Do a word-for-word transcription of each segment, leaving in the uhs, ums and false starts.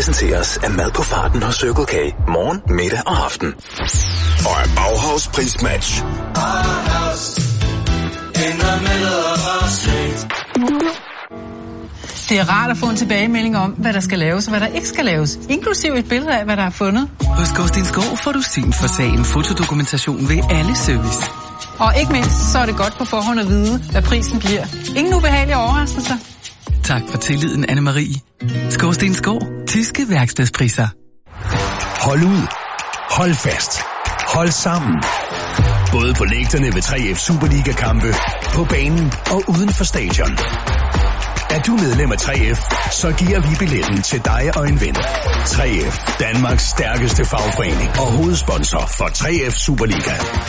præsenteres af mad på farten hos Circle K. Morgen, middag og aften. Og af Bauhaus prismatch. Det er rart at få en tilbagemelding om, hvad der skal laves og hvad der ikke skal laves. Inklusive et billede af, hvad der er fundet. Hos Gårdstens Gård får du syn for sagen fotodokumentation ved alle service. Og ikke mindst, så er det godt på forhånd at vide, hvad prisen bliver. Ingen ubehagelige overraskelser. Tak for tilliden, Anne-Marie. Gårdstens Gård. Tyske værkstedspriser. Hold ud. Hold fast. Hold sammen. Både på lægterne ved tre F Superliga-kampe, på banen og uden for stadion. Er du medlem af tre F, så giver vi billetten til dig og en ven. tre F, Danmarks stærkeste fagforening og hovedsponsor for tre F Superliga.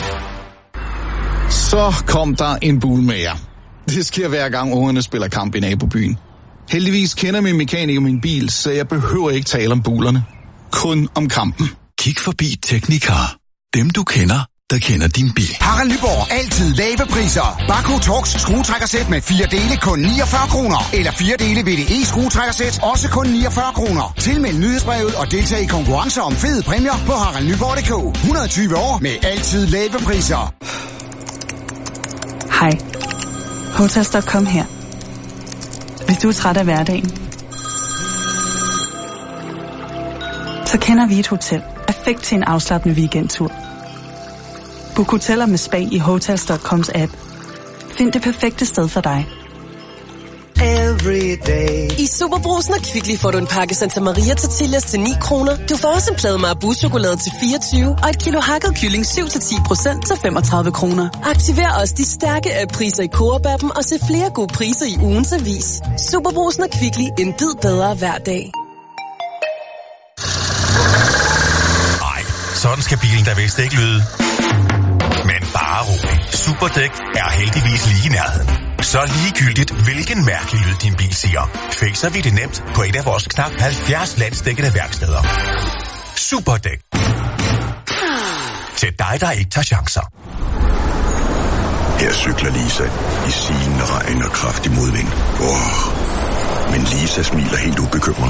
Så kom der en bulmager. Det sker hver gang ungerne spiller kamp i nabobyen. Heldigvis kender min mekaniker min bil, så jeg behøver ikke tale om bulerne. Kun om kampen. Kig forbi Teknikar. Dem du kender, der kender din bil. Harald Nyborg. Altid lave priser. Bako Torx skruetrækkersæt med fire dele kun niogfyrre kroner. Eller fire dele V D E skruetrækkersæt også kun niogfyrre kroner. Tilmeld nyhedsbrevet og deltag i konkurrencer om fede præmier på harald nyborg punktum d k. hundrede og tyve år med altid lave priser. Hej. Hotels punktum com her. Hvis du er træt af hverdagen, så kender vi et hotel. Perfekt til en afslappende weekendtur. Book hoteller med spa i hotels punktum coms app. Find det perfekte sted for dig. I Superbrugsen og Kvickly får du en pakke Santa Maria tortillas til ni kroner. Du får også en plade Marabu-chokolade til fireogtyve og et kilo hakket kylling syv til ti procent til femogtredive kroner. Aktiver også de stærke app-priser i Coop-appen og se flere gode priser i ugens avis. Superbrugsen og Kvickly. En bid bedre hver dag. Nej, sådan skal bilen da vist ikke lyde. Men bare rolig. Superdæk er heldigvis lige i nærheden. Så ligegyldigt, hvilken mærkelig lyd din bil siger, fikser vi det nemt på et af vores knap halvfjerds landsdækkende værksteder. Superdæk. Til dig, der ikke tager chancer. Her cykler Lisa i sigende regn og kraftig modvind. Oh. Men Lisa smiler helt ubekymret.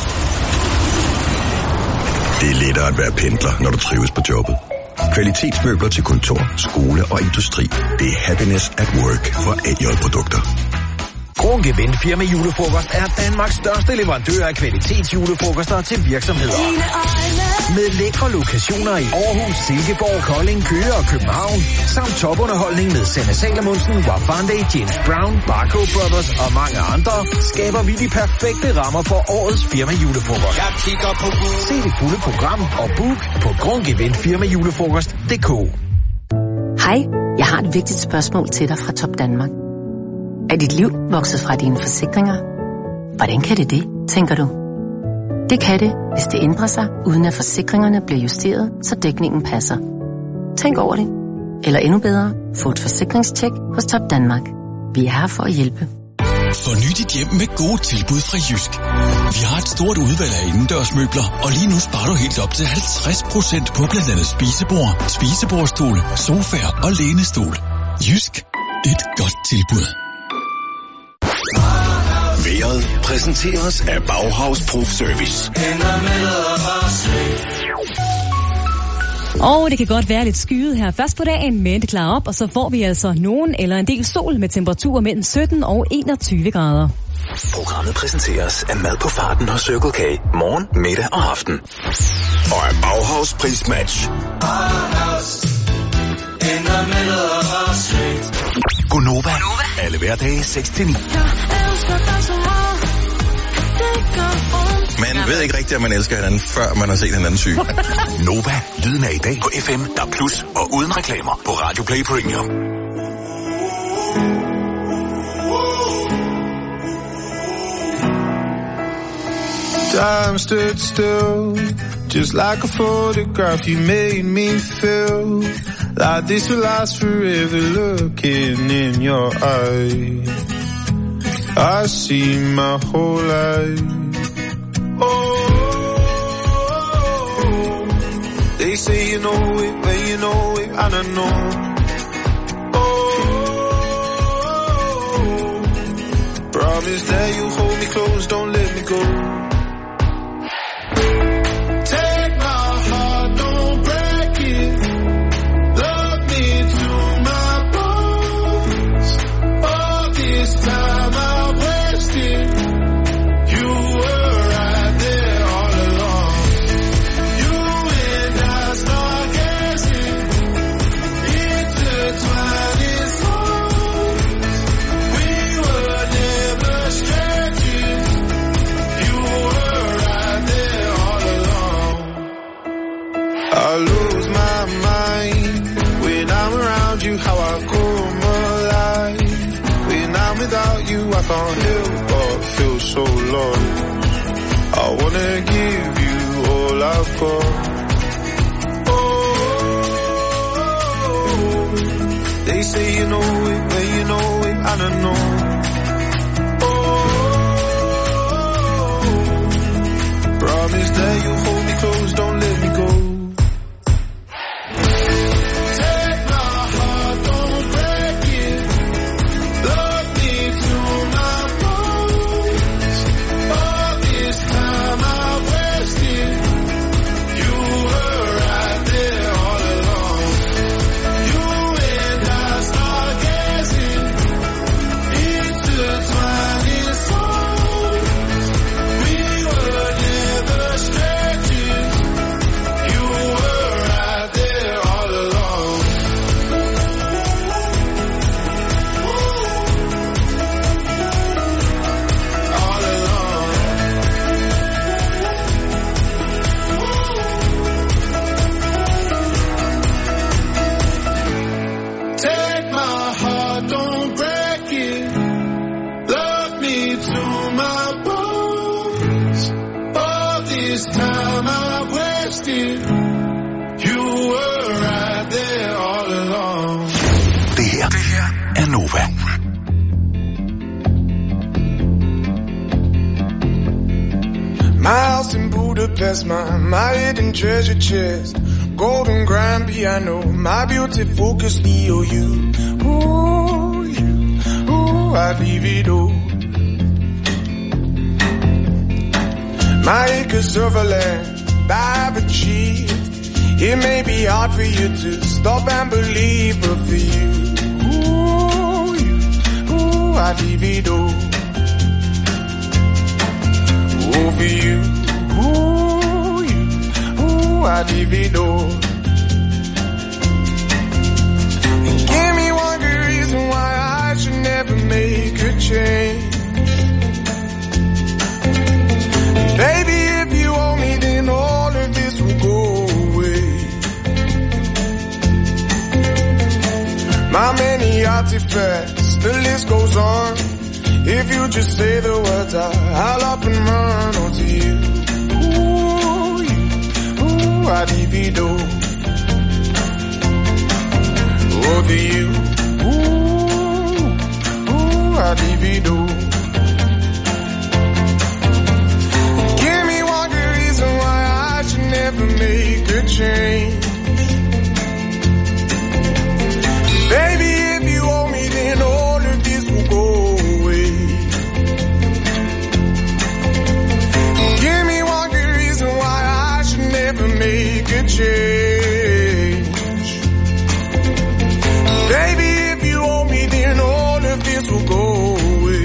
Det er lettere at være pendler, når du trives på jobbet. Kvalitetsmøbler til kontor, skole og industri. Det er happiness at work for A J-produkter. Krongevind Firma Julefrokost er Danmarks største leverandør af kvalitetsjulefrokoster til virksomheder. Med lækre lokationer i Aarhus, Silkeborg, Kolding, Køge og København, samt topunderholdning med Sanne Salomonsen, Wafande, James Brown, Barco Brothers og mange andre, skaber vi de perfekte rammer for årets Firma Julefrokost. Jeg kigger på Gud. Se det fulde program og book på krongevind firma julefrokost punktum d k. Hej, jeg har et vigtigt spørgsmål til dig fra Top Danmark. Er dit liv vokset fra dine forsikringer? Hvordan kan det det, tænker du? Det kan det, hvis det ændrer sig, uden at forsikringerne bliver justeret, så dækningen passer. Tænk over det. Eller endnu bedre, få et forsikringstjek hos Top Danmark. Vi er her for at hjælpe. Forny dit hjem med gode tilbud fra Jysk. Vi har et stort udvalg af indendørsmøbler, og lige nu sparer du helt op til halvtreds procent på blandt andet spisebord, spisebordstol, sofaer og lænestol. Jysk. Et godt tilbud. Vejret præsenteres af Bauhaus Proof Service. Og det kan godt være lidt skyet her først på dagen, men det klarer op, og så får vi altså nogen eller en del sol med temperaturer mellem sytten og enogtyve grader. Programmet præsenteres af mad på farten hos Circle K. Morgen, middag og aften. Og af Bauhaus prismatch. Gonova. Alle hverdage seks til ni. Man ved ikke rigtigt, at man elsker hinanden, før man har set hinanden syg. Nova. Lyden af i dag på F M, D A B plus og uden reklamer på Radio Play Premium. Time stood still, just like a photograph. You made me feel like this will last forever. Looking in your eyes, I see my whole life. Oh, they say you know it when you know it, and I know. Oh, promise that you hold me close, don't let me go. I lose my mind when I'm around you, how I come alive. When I'm without you, I can't help but feel so lost. I wanna give you all I've got. Oh, they say you know it, when you know it, I don't know. Promise that you hold me close, don't let me go. Take my heart, don't break it. Love me to my bones. All this time I wasted. You were right there all along. You and I start guessing. Intertwining souls. We were never stretching. You were right there all along. All along. Take my heart, don't break it. Love me to my bones. All this time I wasted. You were right there all along. Det her, det her er Nova. My house in Budapest, my, my hidden treasure chest. Golden grand piano, my beauty focus, E O U. Ooh, you, ooh, I'd leave it all. My acres of land I've achieved. It may be hard for you to stop and believe, but for you, ooh, you, ooh, I'd leave it all. Ooh, for you, ooh, you, ooh, I'd leave it all. And give me one good reason why I should never make a change. Baby, if you owe me, then all of this will go away. My many artifacts, the list goes on. If you just say the words, I, I'll up and run onto you. Ooh, you, ooh, I'd divido. Over you, ooh, ooh, I'd divido. Give me one good reason why I should never make a change. Baby, if you owe me, then all of this will go away. Give me one good reason why I should never make a change. Baby, if you owe me, then all of this will go away.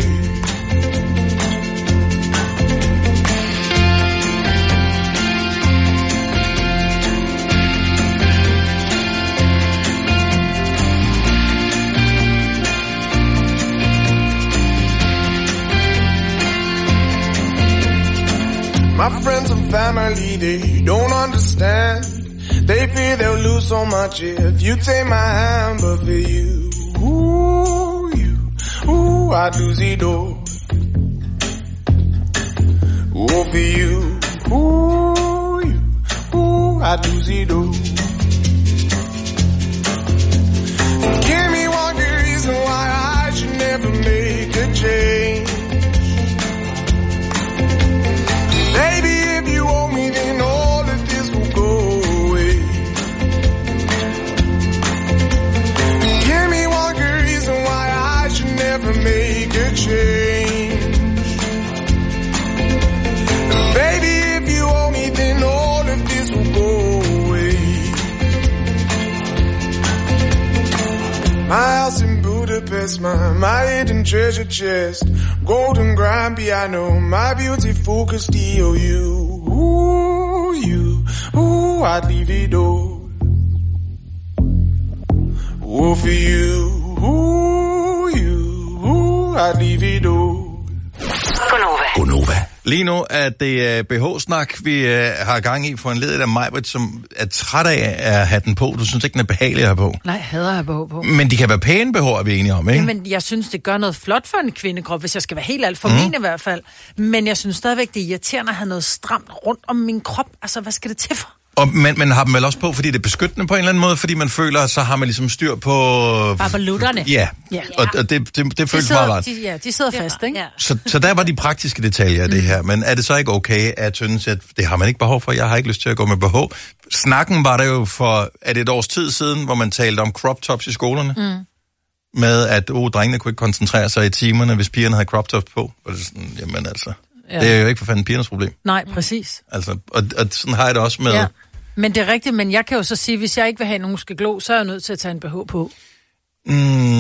My friends and family, they don't understand. They fear they'll lose so much if you take my hand. But for you, ooh, you, ooh, I'd lose it all. Ooh, for you, ooh, you, ooh, I'd lose it all. Give me one good reason why I should never make a change. Baby, if you owe me, then all of this will go away. Give me one good reason why I should never make a change. Baby, if you owe me, then all of this will go away. My house in Budapest, my, my hidden treasure chest. Golden grand piano, my beauty focused E O U. Ooh, you, ooh, I'd leave it all. Ooh, for you, ooh, you, ooh, I'd leave it all. Gonova. Lige nu er det uh, B H-snak, vi uh, har gang i for en led af Majbrit, som er træt af at have den på. Du synes ikke, den er behagelig at have på? Nej, hader at have B H på. Men de kan være pæne B H'er, er vi enige om, ikke? Men jeg synes, det gør noget flot for en kvindekrop, hvis jeg skal være helt alt for Mm. min i hvert fald. Men jeg synes stadigvæk, det er irriterende at have noget stramt rundt om min krop. Altså, hvad skal det til for? Og man, man har dem vel også på, fordi det er beskyttende på en eller anden måde, fordi man føler, at så har man ligesom styr på... Bare på lutterne. Ja, Ja. og, og det, det, det føles meget rart. De, ja, de sidder fast, ikke? Ja. Så, så der var de praktiske detaljer af det her. Men er det så ikke okay at synes, at det har man ikke behov for? Jeg har ikke lyst til at gå med B H. Snakken var der jo for, er det et års tid siden, hvor man talte om crop tops i skolerne? Mm. Med at, oh, drengene kunne ikke koncentrere sig i timerne, hvis pigerne havde crop tops på. Og det er sådan, jamen altså, Ja. det er jo ikke for fanden pigernes problem. Nej, præcis. Altså, og, og sådan har jeg det også med... Ja. Men det er rigtigt, men jeg kan jo så sige, hvis jeg ikke vil have nogen skal glo, så er jeg nødt til at tage en B H på. Mm,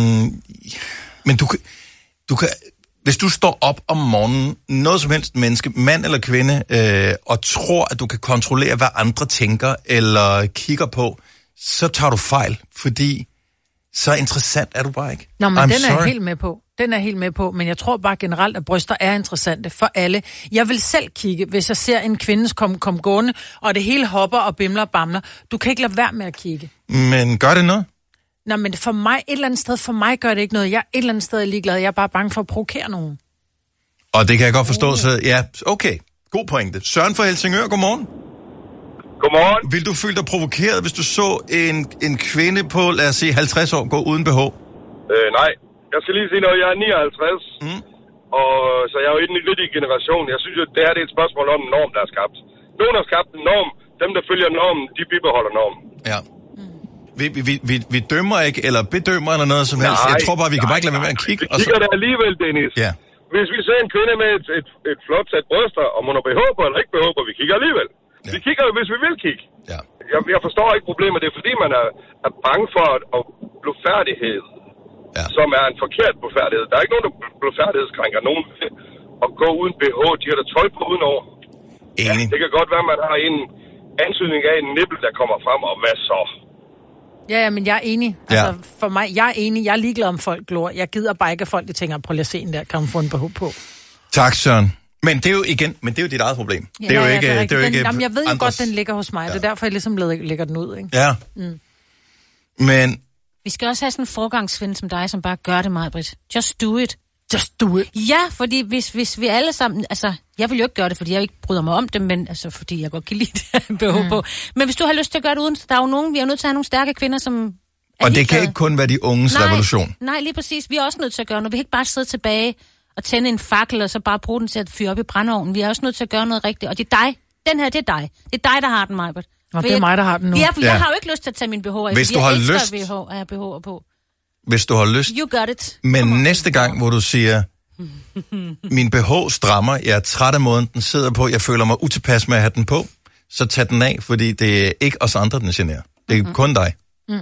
men du kan, du kan, hvis du står op om morgenen, noget som helst menneske, mand eller kvinde, øh, og tror, at du kan kontrollere, hvad andre tænker eller kigger på, så tager du fejl, fordi så interessant er du bare ikke. Nå, men I'm den er sorry. jeg helt med på. Den er jeg helt med på, men jeg tror bare generelt, at bryster er interessante for alle. Jeg vil selv kigge, hvis jeg ser en kvinde komme kom gående, og det hele hopper og bimler og bamler. Du kan ikke lade være med at kigge. Men gør det noget? Nå, men for mig, et eller andet sted, for mig gør det ikke noget. Jeg er et eller andet sted ligeglad. Jeg er bare bange for at provokere nogen. Og det kan jeg godt forstå, så ja, okay. God pointe. Søren fra Helsingør, godmorgen. Godmorgen. Vil du føle dig provokeret, hvis du så en, en kvinde på, lad os sige, halvtreds år gå uden B H? Øh, nej. Jeg skal lige sige noget. Jeg er nioghalvtreds. Mm. Og så jeg er jo i den lidt i generation. Jeg synes jo, det her det er et spørgsmål om en norm, der er skabt. Nogen har skabt en norm. Dem, der følger normen, de bibeholder normen. Ja. Vi, vi, vi, vi dømmer ikke, eller bedømmer eller noget som helst. Nej, Jeg tror bare, vi kan nej, bare ikke lade være med at nej. kigge. Vi kigger det alligevel, Dennis. Ja. Hvis vi ser en kvinde med et, et, et flot sæt bryster, om hun har B H på eller ikke B H på, vi kigger alligevel. Ja. Vi kigger jo, hvis vi vil kigge. Ja. Jeg, jeg forstår ikke problemet. Det er fordi, man er, er bange for at, at blufærdighed, ja. Som er en forkert blufærdighed. Der er ikke nogen, der blufærdighedskrænker nogen at gå uden B H. De har da tøj på udenover. Ja, det kan godt være, at man har en ansøgning af en nippel, der kommer frem, og hvad så? Ja, ja, men jeg er enig. Altså, for mig, jeg er enig. Jeg er ligeglad om folk glor. Jeg gider bare ikke, at folk de tænker, prøv lige at se en der, kan man få en B H på. Tak, Søren. Men det er jo igen, men det er jo dit eget problem. Ja, det er jo ja, ikke, det er det er jo den, ikke jamen, jeg ved jo andres. godt, den ligger hos mig. Ja. Det er derfor, jeg ligesom lægger den ud, ikke? Ja. Mm. Men Vi skal også have sådan en forgangsven som dig, som bare gør det meget, Britt. Just do it. Just do it. Ja, fordi hvis, hvis vi alle sammen... Altså, jeg vil jo ikke gøre det, fordi jeg ikke bryder mig om det, men altså, fordi jeg godt kan lide det B H mm. på. Men hvis du har lyst til at gøre det uden, så der er jo nogen, vi er nødt til at have nogle stærke kvinder, som er og det ligeglade. kan ikke kun være de unges nej, revolution. Nej, lige præcis. Vi er også nødt til at gøre noget. Vi kan ikke bare sidde tilbage og tænde en fakkel, og så bare bruge den til at fyre op i brændeovnen. Vi er også nødt til at gøre noget rigtigt. Og det er dig. Den her, det er dig. Det er dig, der har den, Majbert. Nå, det er mig, der har den nu. Ja, for Ja. jeg har jo ikke lyst til at tage min B H af. Hvis fordi du jeg har elsker lyst- B H, at have B H'er på. Hvis du har lyst. You got it. Men næste gang, hvor du siger, min B H strammer, jeg er træt af måden, den sidder på, jeg føler mig utilpas med at have den på, så tag den af, fordi det er ikke os andre, den generer. Det er mm-hmm. kun dig. Mm.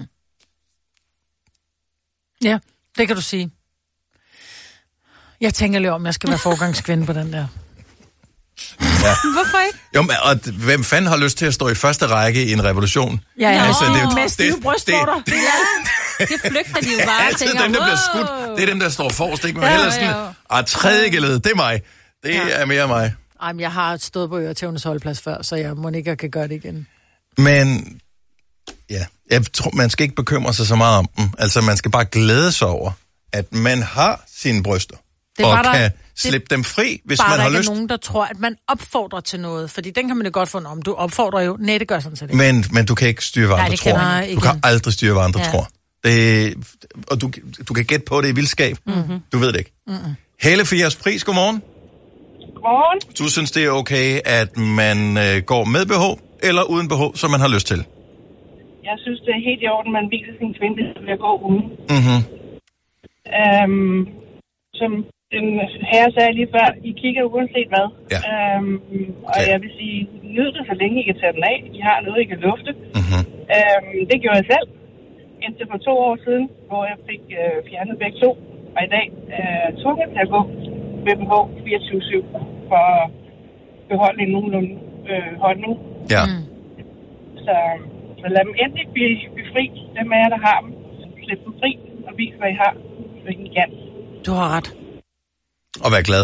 Ja, det kan du sige. Jeg tænker lige om, jeg skal være forgangskvinde på den der. Ja. Hvorfor ikke? Jo, men, og hvem fanden har lyst til at stå i første række i en revolution? Ja, ja. Altså, det er jo- med stive det- brystvorter. det- Ja, det flygter de jo bare. Altid tænker, dem, der bliver wow. skudt. Det er dem, der står forrest, ikke? Men Ja, ja, ja, hellere ja. sådan, ah, tredje geled, det er mig. Det Ja. er mere mig. Ej, men jeg har stået på Øretævnes holdplads før, så jeg må ikke, jeg kan gøre det igen. Men ja, jeg tror, man skal ikke bekymre sig så meget om dem. Altså, man skal bare glæde sig over, at man har sine bryster. Det er og bare der- kan det- slippe dem fri, hvis Bare man der har ikke lyst. er nogen, der tror, at man opfordrer til noget. Fordi den kan man jo godt få om. Du opfordrer jo. Nej, det gør sådan set ikke. Men, men du kan ikke styre, hvad Nej, andre det kan tror. man ikke. Du kan aldrig styre, hvad andre Ja. ja. tror. Det, og du, du kan gætte på det i vildskab. Mm-hmm. Du ved det ikke. Mm-hmm. Helle for jeres pris, godmorgen. Godmorgen. Du synes, det er okay, at man øh, går med B H eller uden B H, som man har lyst til? Jeg synes, det er helt i orden, man viser sin kvinde ved at gå uden. Mm-hmm. Øhm, som den herre sagde lige før, I kigger uanset hvad. Ja. Øhm, og Ja. jeg vil sige, nyd det, så længe I kan tage den af. I har noget, I kan lufte. Mm-hmm. Øhm, det gjorde jeg selv, indtil for to år siden, hvor jeg fik øh, fjernet begge to. Og i dag er jeg tvunget til at gå med B H fireogtyve syv for at beholde en nogenlunde øh, holdning. Ja. Mm. Så, så lad dem endelig blive, blive fri, dem af jer, der har dem. Slip dem fri og vis, hvad I har, så I kan. Du har ret. Og være glad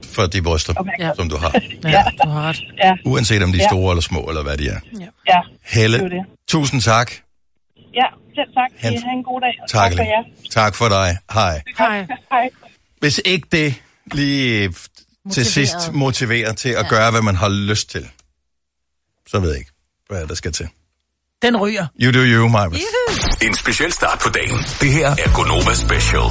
for de bryster, Ja. som du har. Ja, du har ret. Ja. Uanset om de er Ja. store eller små, eller hvad de er. Ja, Helle, det er det. tusind tak. Ja, selv tak. Han- I har en god dag. og Tak, tak for jer. tak for dig. Hej. Hej. Hej. Hvis ikke det lige til Motiveret. sidst motiverer til at gøre, hvad man har lyst til, så ved jeg ikke, hvad der skal til. Den ryger. You do you, Majbert. En speciel start på dagen. Det her er Gonova Special.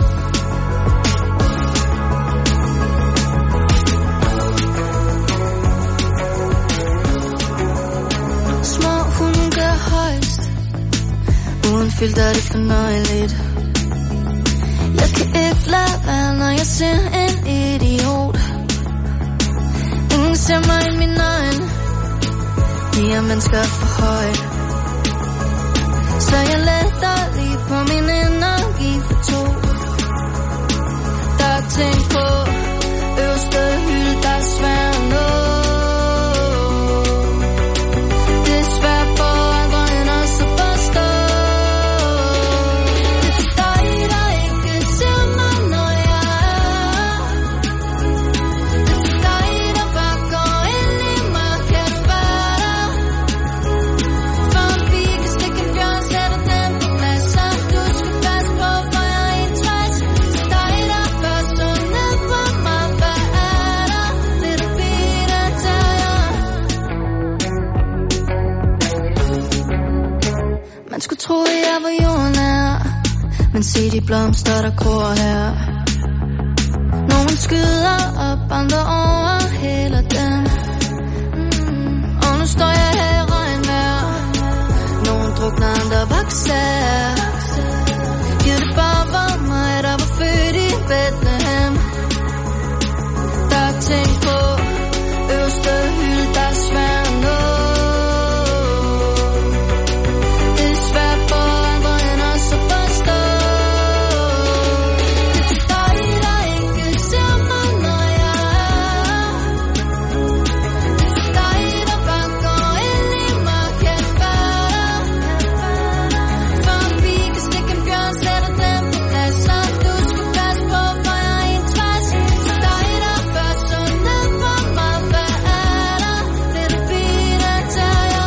Små hunde gør højst. Uden filter er det fornøjeligt. Jeg kan ikke lade være, når jeg ser en idiot. Ingen ser mig i min øjne. De er mennesker for højt. Så jeg letter lige på min energi for to. Der er ting på øverste hylde, der er svær at nå. Det er svært for andre end os at forstå. Det er dig, der ikke ser mig, når jeg er. Det er dig, der bare går ind i mig. Kan du være der? For en pige kan stikke en bjørn, sætter den på plads. Så du skal passe på, for jeg er en træs. Det er dig, der først så ned på mig. Hvad er der? Lille pige, der tager jeg. Man skulle tro, at jeg var jordnær, men se de blomster, der gror her. Nogen skyder op, andre overhælder dem. Mm. Og nu står jeg her i regnvejr. Nogen drukner, andre vokser. Ja, det bare var mig, der var født i Bethlehem. Der er ting på øverste hylde, der er svær at nå. Det er svært for andre end os at forstå. Det er dig, der ikke ser mig, når jeg er. Det er dig, der bare går ind i mig. Kan du være der? For en pige kan stikke en bjørn, sætter den på plads. Så du skal passe på, for jeg er en træs. Det er dig, der først så ned på mig. Hvad er der? Lille pige, der tager jeg.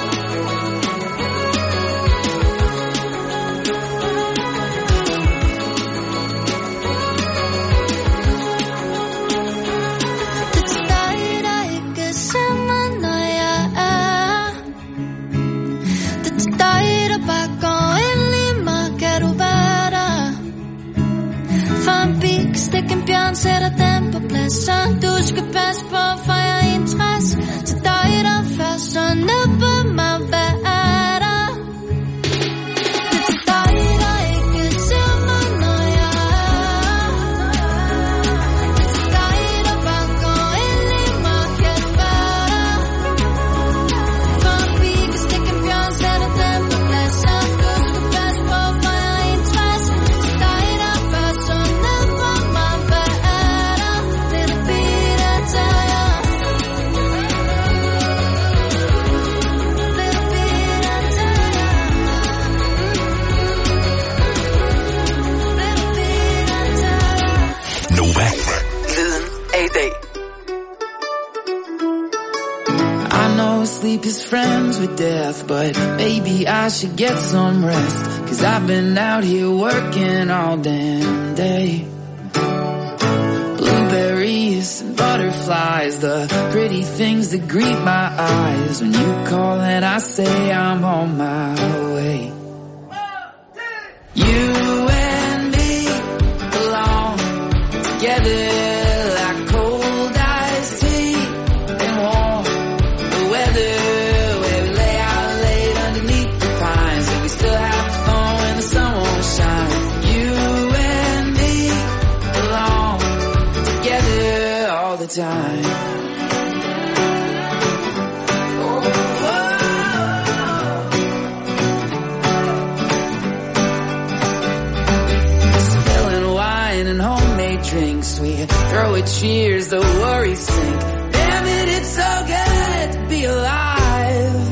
Det er dig, der ikke ser mig, når jeg er. Det er dig, der bare går ind i mig. Kan du være der? For en pige kan stikke en bjørn, sætter den på plads. Så du skal passe på, for jeg er en træs. Til dig, der først så ned på mig. Hvad er der? Det er til dig, der ikke ser mig, når jeg er. Det er til dig, der bare går ind i mig. Kan du være der? For en pige kan stikke en bjørn, sætter den på plads. Så du skal passe på, for jeg er en træs. Til dig, der først så ned på mig. Hvad er der? Lille pige, der tager jeg. Lille pige, der tager jeg. Lille pige, der tager jeg. Nova. Lyden af i dag. I know sleep is friends with death, but maybe I should get some rest. Cause I've been out here working all damn day. Blueberries and butterflies, the pretty things that greet my eyes. When you call and I say I'm on my way. You and me belong together like cold iced tea and warm the weather. Where we lay out late underneath the pines, and we still have fun when the sun won't shine. You and me belong together all the time. Spilling wine and homemade drinks, we throw a cheers, the worries sink. Damn it, it's so good to be alive.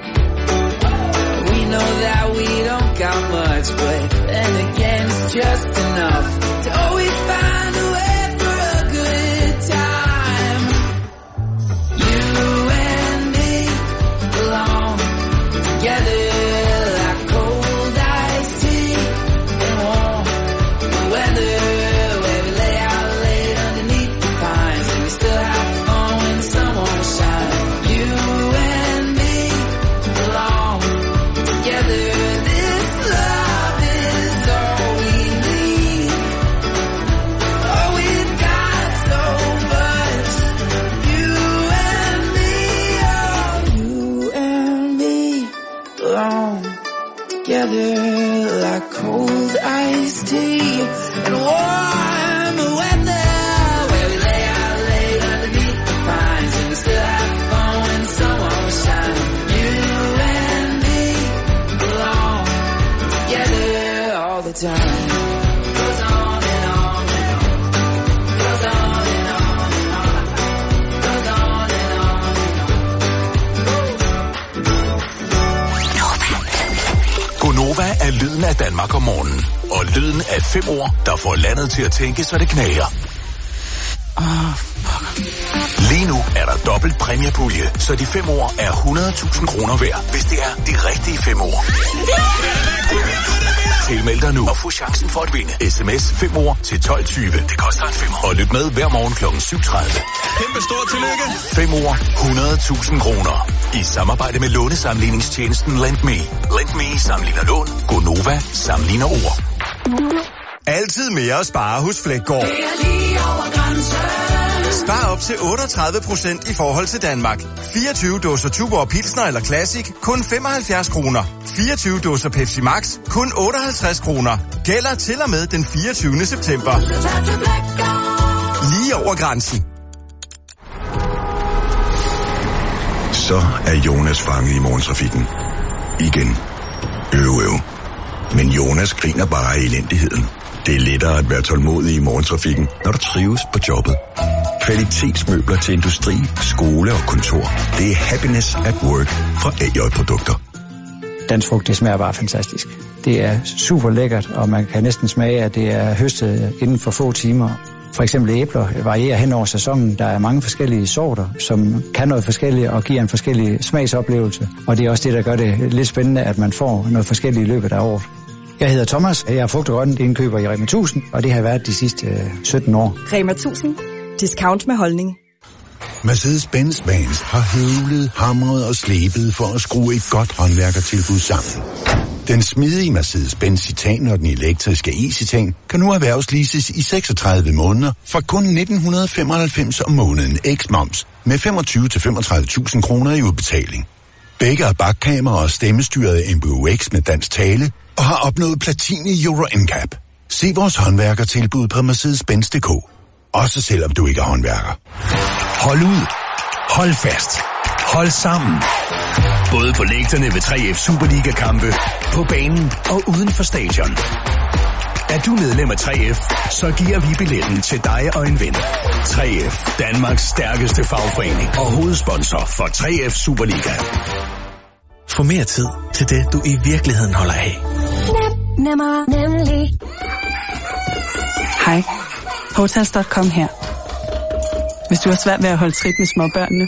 We know that we don't got much, but then again it's just enough to always find a way for a good time. together like cold iced tea and warm weather where we lay out late underneath the pines and we still have fun when the sun won't shine. You and me belong together all the time. Goes on and on and on. Goes on and on and on. Goes on and on and on. Gonova er lyden af Danmark om morgenen. Og lyden af fem ord, der får landet til at tænke, så det knager. Åh, Lige nu er der dobbelt præmiepulje, så de fem ord er hundrede tusind kroner værd, hvis det er de rigtige fem ord. Tilmeld dig nu og få chancen for at vinde. Sms fem ord til tolv tyve. Det koster en femmer. Og lyt med hver morgen klokken syv tredive. Kæmpe stort tillykke. fem ord, hundrede tusind kroner. I samarbejde med lånesamligningstjenesten LendMe. LendMe sammenligner lån. Gonova sammenligner ord. Altid mere at spare hos Flækgaard. Spar op til otteogtredive procent i forhold til Danmark. fireogtyve dåser Tuborg Pilsner eller Classic, kun femoghalvfjerds kroner. fireogtyve dåser Pepsi Max, kun otteoghalvtreds kroner. Gælder til og med den fireogtyvende september. Lige over grænsen. Så er Jonas fanget i morgentrafikken. Igen. Øv, øv. Men Jonas griner bare af elendigheden. Det er lettere at være tålmodig i morgentrafikken, når du trives på jobbet. Kvalitetsmøbler til industri, skole og kontor. Det er happiness at work fra A J-produkter. Dansk frugt, det smager bare fantastisk. Det er super lækkert, og man kan næsten smage, at det er høstet inden for få timer. For eksempel æbler varierer hen over sæsonen. Der er mange forskellige sorter, som kan noget forskelligt og giver en forskellig smagsoplevelse. Og det er også det, der gør det lidt spændende, at man får noget forskelligt i løbet af året. Jeg hedder Thomas, jeg er frugt- og grøntindkøber i Rema tusind, og det har været de sidste øh, sytten år. Rema tusind. Discount med holdning. Mercedes-Benz Vans har høvlet, hamret og slebet for at skrue et godt håndværkertilbud sammen. Den smidige Mercedes-Benz Citan og den elektriske e-Citan kan nu erhvervsleases i seksogtredive måneder for kun nitten femoghalvfems om måneden eks-moms med femogtyve til femogtredive tusind kroner i udbetaling. Begge er bakkamera og stemmestyret M B U X med dansk tale og har opnået platin i Euro N C A P. Se vores håndværkertilbud på mercedes benz punktum d k. Også selvom du ikke er håndværker. Hold ud. Hold fast. Hold sammen. Både på lægterne ved tre F Superliga-kampe, på banen og uden for stadion. Er du medlem af tre F, så giver vi billetten til dig og en ven. tre F, Danmarks stærkeste fagforening og hovedsponsor for tre F Superliga. Få mere tid til det, du i virkeligheden holder af. Nem, nemmer, nemlig. Hej. Hotels punktum com her. Hvis du har svært ved at holde trit med småbørnene,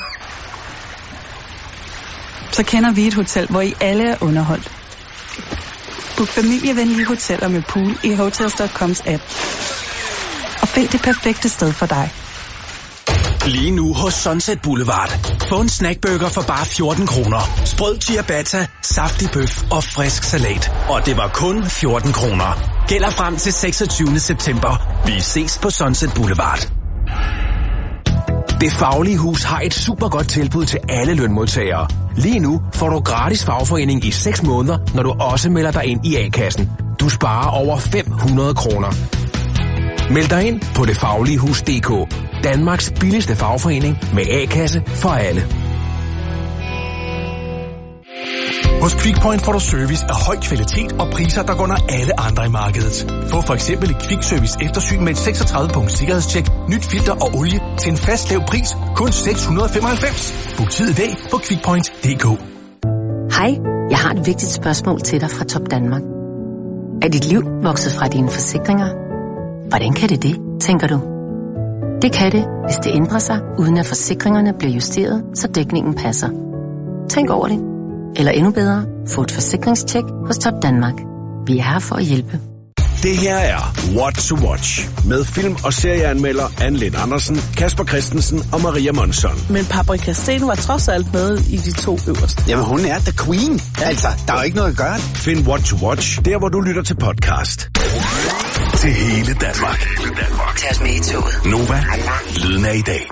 så kender vi et hotel, hvor I alle er underholdt. Book familievenlige hoteller med pool i hotels punktum coms app. Og find det perfekte sted for dig. Lige nu hos Sunset Boulevard. Få en snackburger for bare fjorten kroner. Sprød ciabatta, saftig bøf og frisk salat. Og det var kun fjorten kroner. Gælder frem til seksogtyvende september. Vi ses på Sunset Boulevard. Det Faglige Hus har et super godt tilbud til alle lønmodtagere. Lige nu får du gratis fagforening i seks måneder, når du også melder dig ind i A-kassen. Du sparer over fem hundrede kroner. Meld dig ind på det faglige hus punktum d k. Danmarks billigste fagforening med A-kasse for alle. Hos QuickPoint får du service af høj kvalitet og priser, der går under alle andre i markedet. Få for eksempel et Quick-service eftersyn med et seksogtredive punkt sikkerhedstjek, nyt filter og olie til en fast lav pris, kun seks hundrede og femoghalvfems. Book tid i dag på quickpoint punktum d k. Hej, jeg har et vigtigt spørgsmål til dig fra Top Danmark. Er dit liv vokset fra dine forsikringer? Hvordan kan det det, tænker du? Det kan det, hvis det ændrer sig, uden at forsikringerne bliver justeret, så dækningen passer. Tænk over det. Eller endnu bedre, få et forsikringstjek hos Top Danmark. Vi er her for at hjælpe. Det her er What to Watch med film- og serieanmelder Anne Lind Andersen, Kasper Christensen og Maria Monson. Men Paprika Steen var trods alt med i de to øverste. Jamen hun er the queen. Altså, der er jo ikke noget at gøre. Find What to Watch der, hvor du lytter til podcast. Til hele Danmark. Tag os med i toget. Nova, lyden af i dag.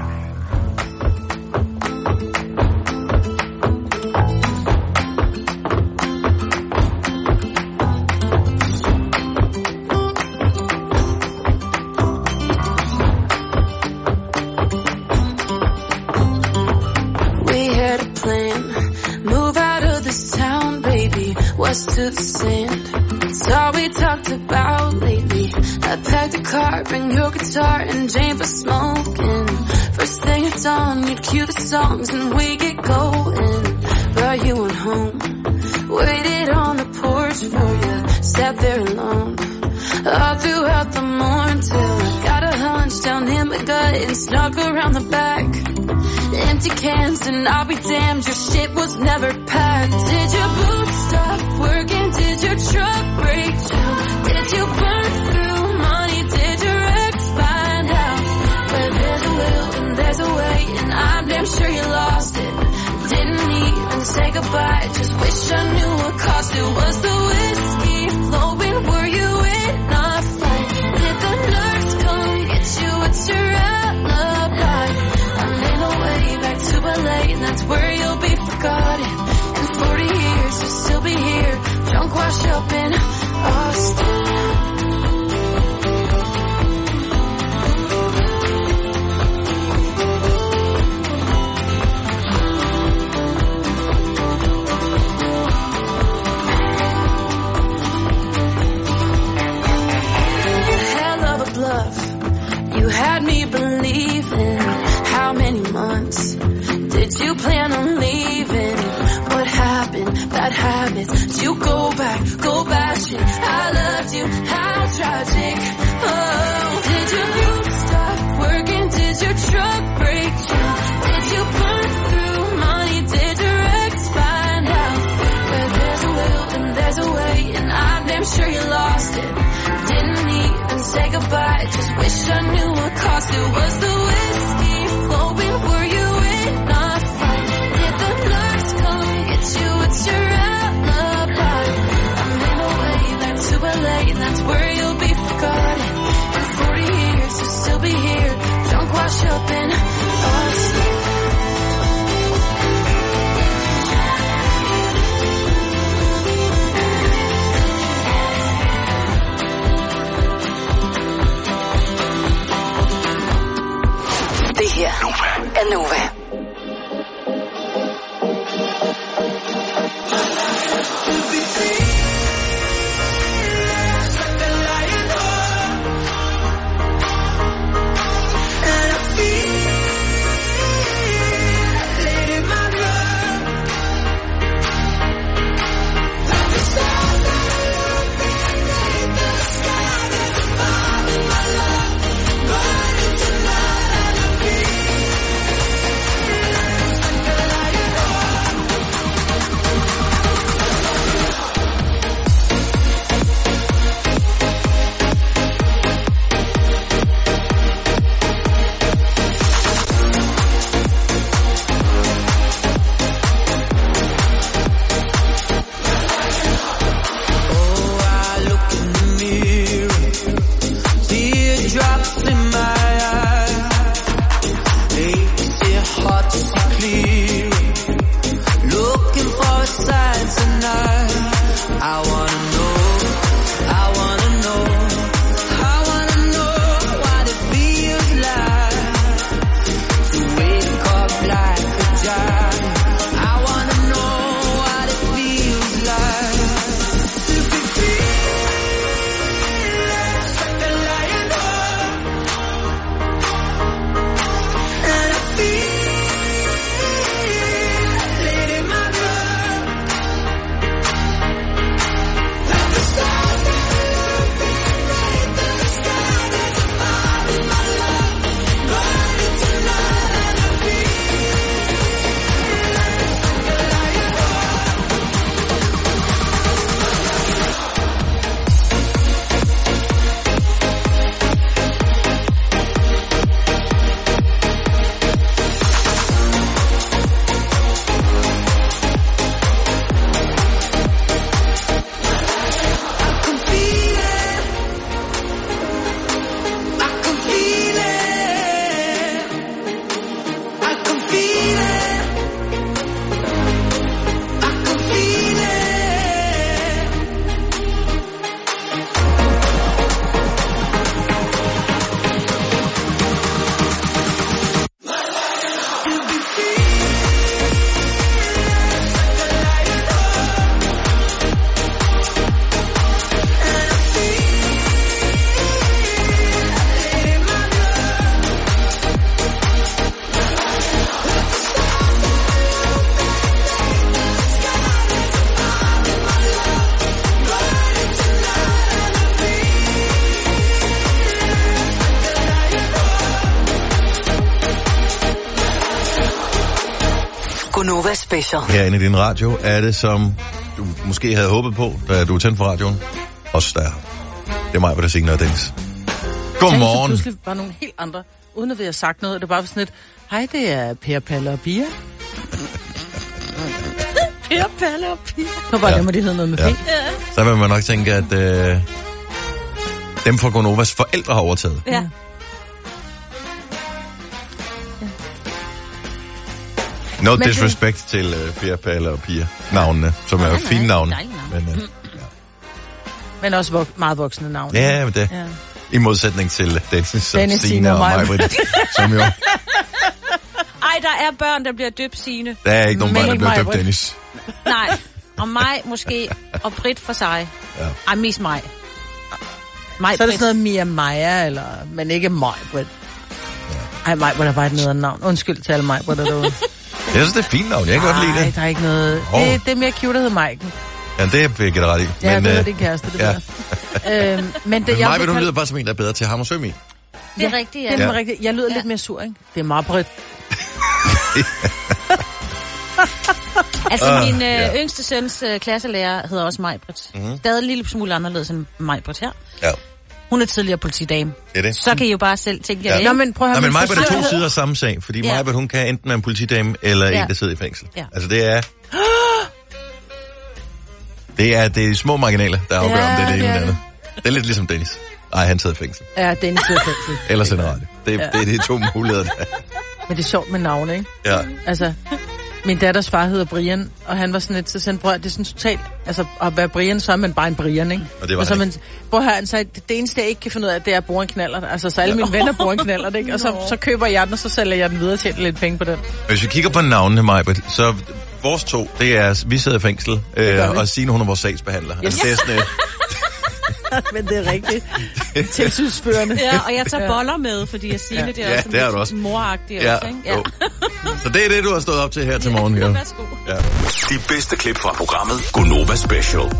city, west to the sand. It's all we talked about lately. I packed a car, bring your guitar and Jane for smoking. First thing at dawn, you'd cue the songs and we get going. Brought you on home, waited on the porch for you, sat there alone. All throughout the morning till I got a hunch down in my gut and snuck around the back. Empty cans and I'll be damned, your shit was never packed. Did your boots stop working? Did your truck break down? Did you burn through money? Did your ex find out? But there's a will and there's a way, and I'm damn sure you lost it. Didn't even say goodbye, just wish I knew what cost it. Was the whiskey flowing? Were you in a fight? Did the nurse come get you? What's your alibi? I'm in a way back to L A, and that's where you'll be forgotten. In forty years you'll still be here, drunk washed up in Austin. You had me believing. How many months did you plan on leaving? What happened? Bad habits. Did you go back, go bashing? I loved you, how tragic. Oh, did your group stop working? Did your truck break down? Did you burn through money? Did your ex find out? Where there's a will and there's a way, and I'm damn sure you lost it. Didn't even say goodbye, just wish I knew what cost it. Was the whiskey flowing? Were you in a fight? Did the nurse come get you? It's your alibi. I'm in a way back to L A, and that's where you'll be forgotten. Gonova Special. Herinde i din radio er det, som du måske havde håbet på, da du tændte for radioen. Også der. Det er mig, hvor der Signe og Dennis. Godmorgen. Så pludselig var nogle helt andre, uden at vi har sagt noget. Det var bare sådan lidt, hej, det er Per, Palle og Pia. Per, Palle og Pia. Nu bare ja. Dem, de hedder noget med ja. P. Så vil man nok tænke, at øh, dem fra Gonovas forældre har overtaget. Ja. No men disrespect det... til uh, Per, Palle og Pia. Navnene, som ja, er jo fine navne. Men, uh, ja. men også vok- meget voksne navne. Ja, men det. Ja. I modsætning til Dennis, Dennis Signe og mig, som jo... Ej, der er børn, der bliver døbt Signe. Der er ikke nogen børn, der bliver døbt Dennis. Nej, og mig måske, og Britt for sig. Ja. Ej, mest mig. mig. Så er det sådan noget Mia Maja, eller, men ikke mig, Britt. Ja. Ej, mig, hvor der bare et nederen navn. Undskyld til alle mig, hvor der derude. Jeg synes, det er fint navn. Jeg kan godt lide det. Nej, der er ikke noget... Oh. Det, det er mere cute, der hedder Maiken. Ja, det er jeg ret i. Ja, men, det er øh, din kæreste, det ja. ved øhm, men det, men jeg mig, vil du lyder bare som en, der er bedre til ham og søm i. Det er rigtigt, ja. Det er ja. rigtigt. Jeg lyder ja. lidt mere sur, ikke? Det er meget Britt. Altså, uh, min øh, ja. yngste søns øh, klasselærer hedder også Maj-Britt. Mm-hmm. Stadig en lille smule anderledes end Maj-Britt her. Ja. Hun er tidligere politidame. Det er det. Så kan I jo bare selv tænke jer ja. det. Nå, men prøv at høre, Nå, men Maj-Britt er to forsøg... sider af samme sag, fordi ja. Maj-Britt, hun kan enten være en politidame, eller ja. en, der sidder i fængsel. Ja. Altså, det er... Det er det er små marginaler, der afgør, ja, om det er det ene eller andet. Det er lidt ligesom Dennis. Nej, han sidder i fængsel. Ja, Dennis sidder i fængsel. Eller sender radio. Det, ja. det er de to muligheder, der. Men det er sjovt med navne, ikke? Ja. Altså, min datters far hedder Brian, og han var sådan lidt, så sådan, bror, det er sådan totalt, altså, at være Brian, så er man bare en Brian, ikke? Og det var og så han man, bror her, han sagde, det, det eneste, jeg ikke kan finde ud af, det er at bruge en knaller. Altså, så alle mine venner bruger en knaller, ikke? Og så, så køber jeg den, og så sælger jeg den videre og tjener lidt penge på den. Hvis vi kigger på navnene, Maj-Britt, så vores to, det er, vi sidder i fængsel, øh, og Signe, hun er vores sagsbehandler. Yes. Altså, det er sådan et... Men det er rigtigt. Tilsynsførende. Ja, og jeg tager boller med, fordi jeg siger, ja. det er ja, også det er også moragtigt ja, også, ikke? Ja. Så det er det, du har stået op til her til morgen. Ja. Værsgo. Ja. De bedste klip fra programmet Gonova Special.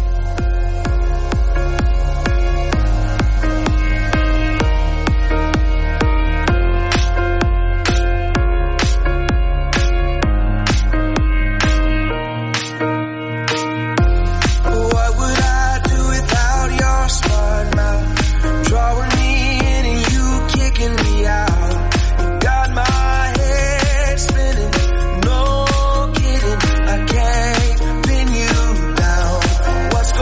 What's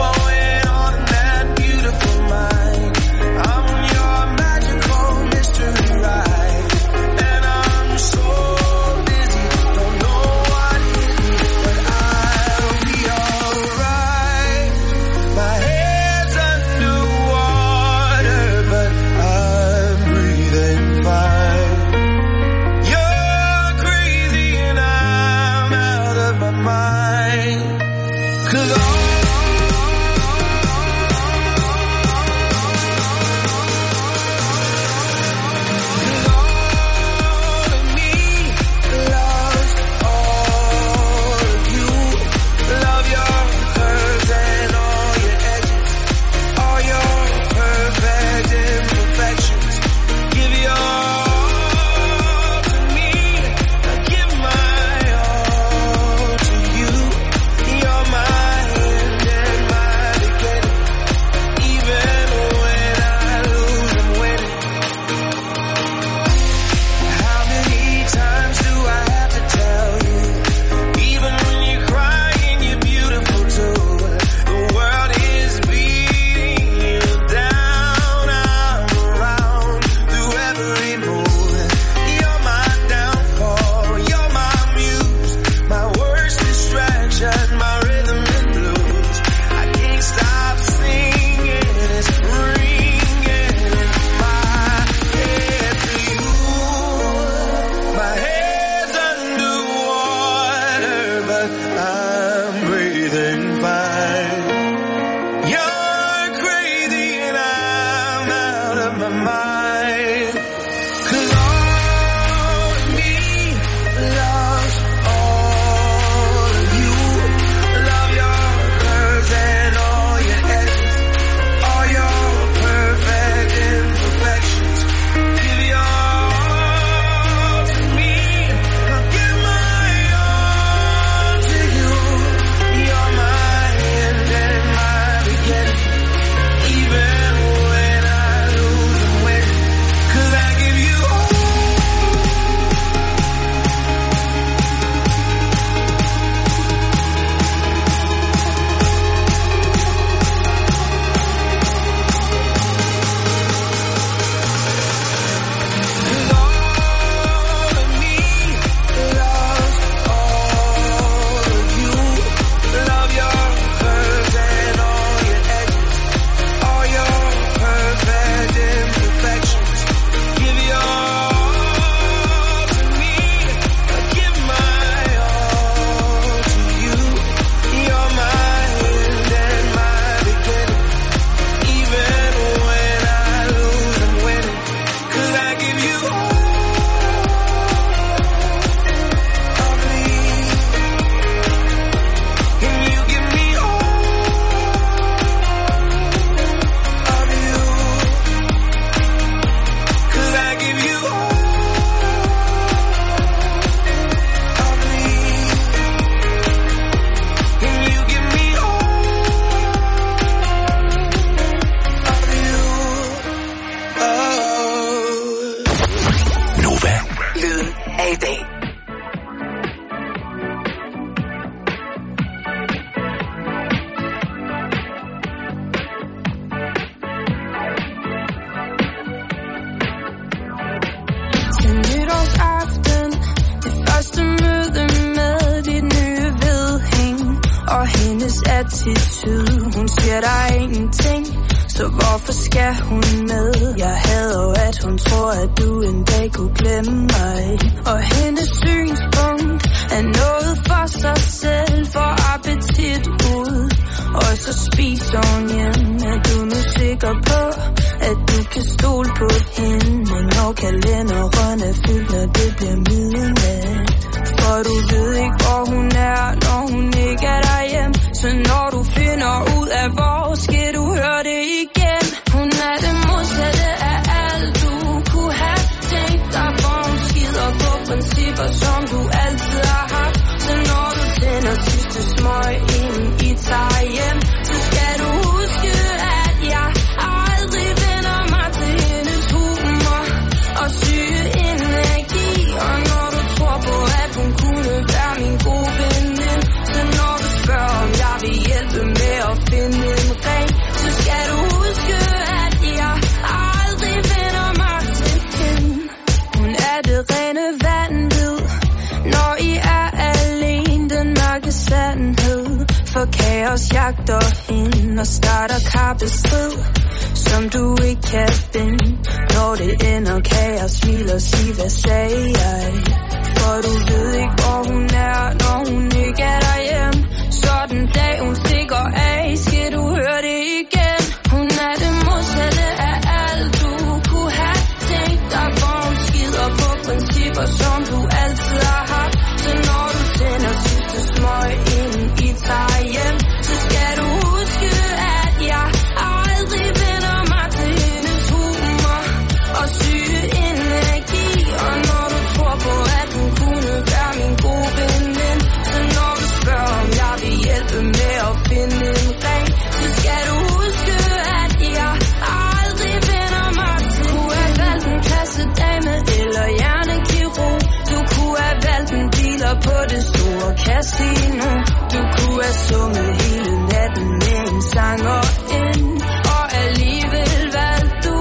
attitude. Hun siger, der er ingenting, så hvorfor skal hun med? Jeg hader jo, at hun tror, at du en dag kunne glemme mig. Og hendes synspunkt er noget for sig selv, for appetit ud. Og så spiser hun hjem. Er du nu sikker på, at du kan stole på hende? Når kalenderen er fyldt, når det bliver midnat. For du ved ikke, hvor hun er, når hun ikke er derhjemme. Så når du finder ud af, hvor skal du høre det igen. Hun er det modsatte af alt, du kunne have tænkt dig. For hun skider på principper, som du altid har haft. Så når du tænder sidste smøg, inden I tager hjem, så skal du huske, at jeg aldrig vender mig til hendes humor og syge energi. Og når du tror på, at hun kunne være min gode veninde, så når du spørger, om jeg vil hjælpe med at finde en ring, så skal du huske, at jeg aldrig vender mig til hende. Hun er det rene vanvid, når I er alene, den mørke sandhed. For kaos jagter hende og starter kappestrid, som du ikke kan binde. Når det ender, kan jeg smile og sige, hvad sagde jeg? For du ved ikke, hvor hun er, når hun ikke er derhjemme. Så den dag hun stikker af, skal du høre det igen. Hun er det modsatte af alt, du kunne have tænkt dig. For hun skider på principper, som du altid har haft. Så når du tænder sidste smøg, inden I tager hjem, så skal du huske, at jeg aldrig vender mig til hendes humor og syge energi. Og når du tror på, at hun kunne være min gode veninde, så når du spørger, om jeg vil hjælpe med at finde en ring, så skal du huske, at jeg aldrig vender mig til. Du kunne have valgt en kassedame eller hjernekirurg. Du kunne have valgt en dealer på det store casino. Du kunne have sunget hele natten med en sanger ind, og alligevel valgte du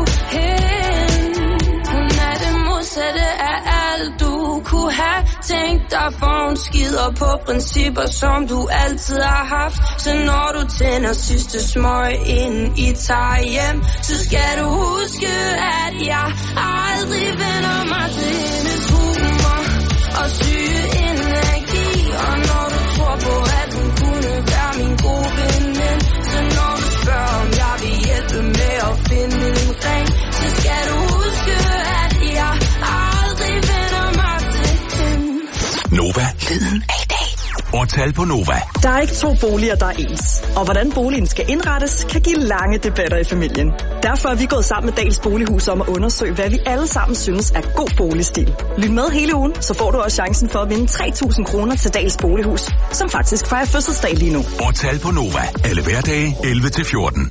hende. Hun er det modsatte af alt, du kunne have tænkt dig. For hun skider på principper, som du altid har haft. Så når du tænder sidste smøg, inden I tager hjem, så skal du huske, at jeg aldrig vender mig til hendes humor og syge energi. Og når du tror på, at hun kunne være min gode veninde, så når du spørger, om jeg vil hjælpe med at finde en ring, så skal du huske, at jeg aldrig vender mig til hende. Nova, lyden af i dag. Og tal på Nova. Der er ikke to boliger, der er ens. Og hvordan boligen skal indrettes, kan give lange debatter i familien. Derfor er vi gået sammen med Dals Bolighus om at undersøge, hvad vi alle sammen synes er god boligstil. Lyt med hele ugen, så får du også chancen for at vinde tre tusind kroner til Dals Bolighus, som faktisk fejrer fødselsdag lige nu. Og tal på Nova. Alle hverdage elleve til fjorten.